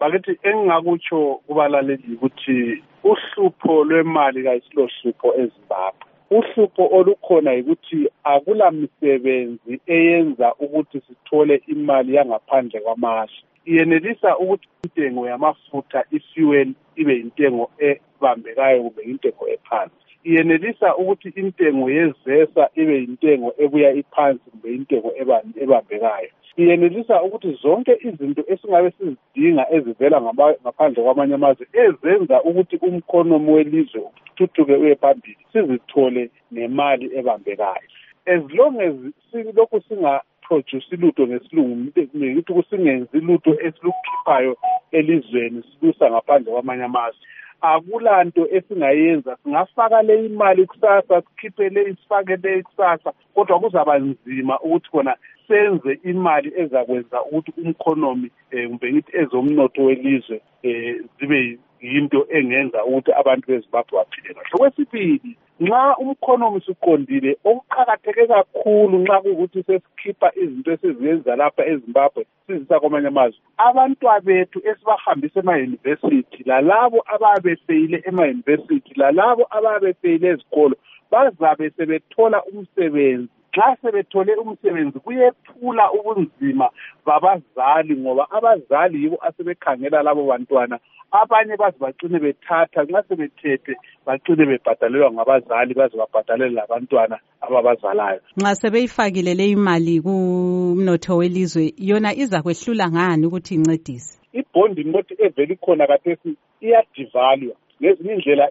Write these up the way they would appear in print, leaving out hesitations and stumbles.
bakithi engingakutsho kubalaleli ukuthi uhlupho lwemali kayisilohlupho eZimbabwe. Uhlupho olukhona ukuthi akula misebenzi eyenza ukuthi sithole imali yangaphandle kwamazwe. Iyenelisa ukuthi intengo yamafutha ifuel ibe intengo ebambekayo kumbe intengo ephansi. Iyenelisa ukuthi intengo yezesa ibe intengo ebuya iphansi kumbe intengo ebambekayo. Iyenelisa ukuthi zonke izinto esingabe sizidinga ezivela ngaphandle kwamanye amazwe ezenza ukuthi umkhonomi welizwe uthuthuke uye phambili sizithole nemali ebambekayo. As long as silokhu singaproduce lutho ngesilungu ukuthi kusingenzi lutho esilukhiphayo elizweni silusa ngaphandle kwamanye amazwe, akulanto esingayenza. Singafaka le imali kusasa sikhiphe le isifake le kusasa, kodwa kuzaba nzima ukuthi khona senze imali ezakwenza ukuthi umkhonomi kumbe ngithi ezomnotho welizwe zibe yinto engenza ukuthi abantu beZimbabwe baphile kahle. Okwesibili, nxa umkhonomi suqondile, okuqakatheke kakhulu nxa kuwukuthi sesikhipha izinto esizenza lapha eZimbabwe sizisa kwamanye amazwe, abantwana bethu esibahambisa ema-university lalabo ababefeyile ema-university lalabo ababefeyile ezikolo bazabe sebethola umsebenzi. Nxa sebethole umsebenzi kuyephula ubunzima babazali, ngoba abazali yibo asebekhangela labo bantwana. Abanye baze bacine bethatha, nxa sebethethe bacine bebhadalelwa ngabazali baze babhadalele labantwana ababazalayo. Nxa sebeyifakile le imali kumnotho welizwe, yona iza kwehlula ngani ukuthi incedise? Ibhondi note evela ikhona kathesi iyadivalwa, ngezinye indlela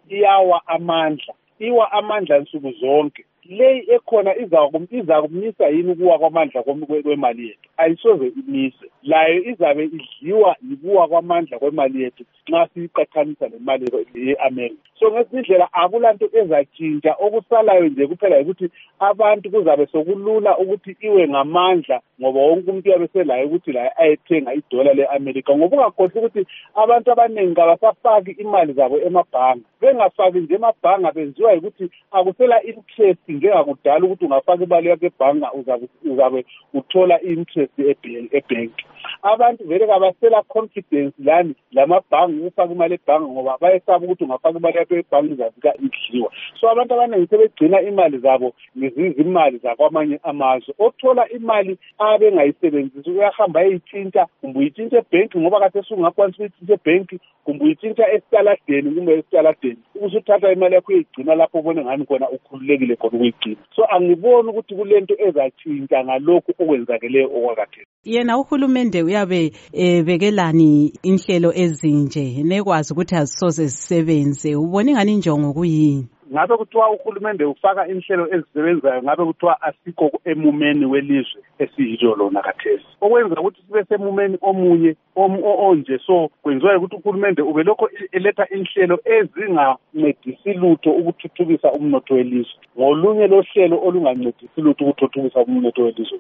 iwa amandla nsuku zonke. Leyi ekhona izakumisa yini ukuwa kwamandla kwemali yethu? Ayisoze imise. Layo izabe idliwa yikuwa kwamandla kwemali yethu nxa siyiqathanisa nemali ye-America. So ngezinye indlela akulanto ezatshintsha, okusalayo nje kuphela ukuthi abantu kuzabe sokulula ukuthi iwe ngamandla, ngoba wonke umuntu uyabe selayo ukuthi laye ayethenga idola le-America. Ngoba ungakhohlwa ukuthi abantu abaningi kabasafaki imali zabo emabhanga. Bengafaki nje emabhanga benziwa ukuthi akusela interest njengakudala ukuthi ungafaka imali yakho ebhanga uzabe uthola i-interest ebhenki. Abantu vele kabasela confidence lani lamabhanga ukufaka imali ebhanga, ngoba bayesaba ukuthi ungafaka imali yakho ebhanga izafika idliwa. So abantu abaningi sebegcina imali zabo ngezimali zakwamanye amazwe. Othola imali abengayisebenzisi uyahamba ayitshintsha, kumbe uyitshintsha ebhenki ngoba kathesi ungakwanisa ukuyitshintsha ebhenki, kumbe uyitshintsha esitaladeni kumbe esitaladeni. Usuthatha imali yakho uyigcina lapho ubone ngani khona ukhululekile khona ukuyigcina. So angiboni ukuthi kulento ezatshintsha ngalokhu okwenzakeleyo okwakhathesi. Yena uhulumende uyabe bekelani inhlelo ezinje nekwazi ukuthi azisoze zisebenze, ubona ngani injongo kuyini? Ngabe kuthiwa uhulumende ufaka inhlelo ezisebenzayo, ngabe kuthiwa asikho emumeni welizwe esiyilo lona kathesi, okwenza ukuthi sibe semumeni omunye onje. So kwenziwa ukuthi uhulumende ube lokho eletha inhlelo ezingancedisi lutho ukuthuthukisa umnotho welizwe, ngolunye lohlelo olungancedisi lutho ukuthuthukisa umnotho welizwe.